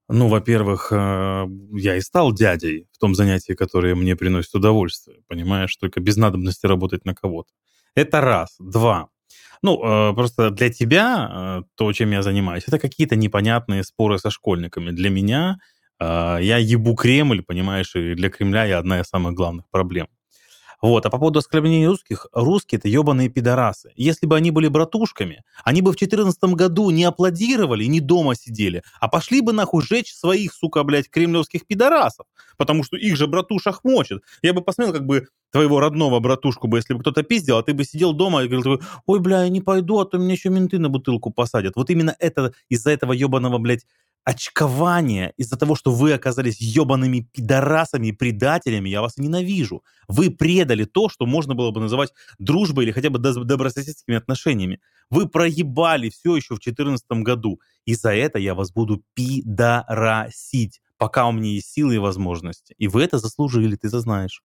Ну, во-первых, я и стал дядей в том занятии, которое мне приносит удовольствие, понимаешь, только без надобности работать на кого-то. Это раз. Два. Ну, просто для тебя то, чем я занимаюсь, это какие-то непонятные споры со школьниками. Для меня я ебу Кремль, понимаешь, и для Кремля я одна из самых главных проблем. Вот. А по поводу оскорбления русских, русские — это ебаные пидорасы. Если бы они были братушками, они бы в 2014 году не аплодировали, не дома сидели, а пошли бы нахуй жечь своих, сука, блядь, кремлевских пидорасов. Потому что их же братушах мочат. Я бы посмотрел, как бы твоего родного братушку бы, если бы кто-то пиздил, а ты бы сидел дома и говорил: ой, бля, я не пойду, а то меня еще менты на бутылку посадят. Вот именно это, из-за этого ебаного, блядь, очкования, из-за того, что вы оказались ебаными пидорасами и предателями, я вас ненавижу. Вы предали то, что можно было бы называть дружбой или хотя бы добрососедскими отношениями. Вы проебали все еще в 2014 году. И за это я вас буду пидорасить, пока у меня есть силы и возможности. И вы это заслужили, ты это знаешь.